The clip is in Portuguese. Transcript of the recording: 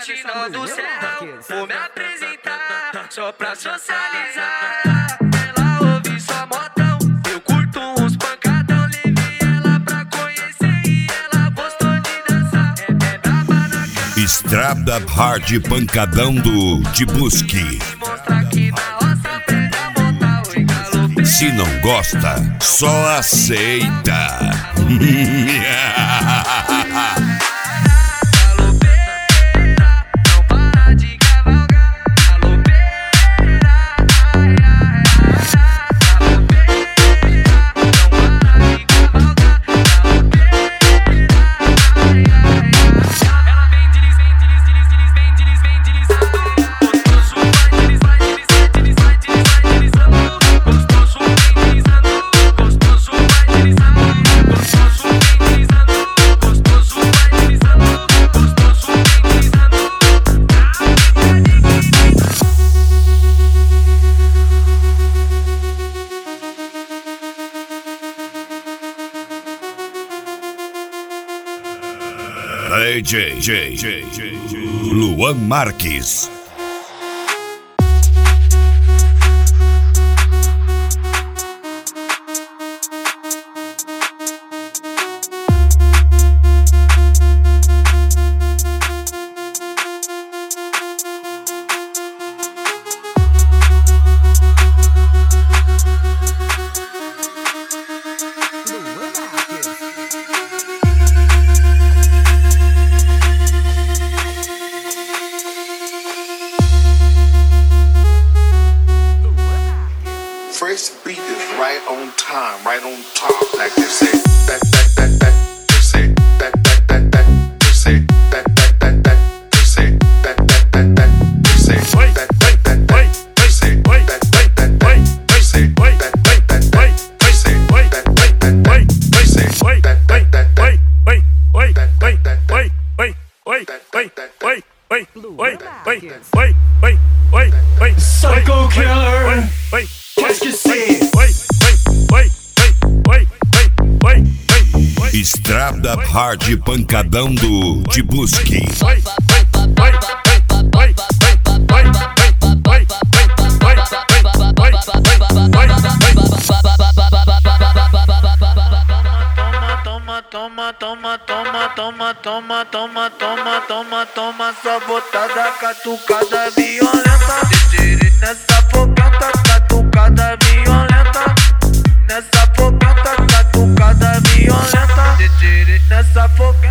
destino do céu. Vou me apresentar só pra socializar. Ela ouve só modão, eu curto uns pancadão. Levei ela pra conhecer e ela gostou de dançar. É braba na cama. Estrada Hard Pancadão do Tibuski. Mostra que na roça pega botar o galope. Se não gosta, só aceita. DJ Luan Marques. First beat is right on time, right on top, like they say. That, they say. That, they say. That, they say. That, they say. That, they say. That, they say. Psycho killer. Qu'est-ce que c'est? Estrada Hard Pancadão do Tibuski. Toma, só botada, catucada violenta. Nessa fogueta, catucada violenta. Nessa fogueta, catucada violenta. Nessa fogueta.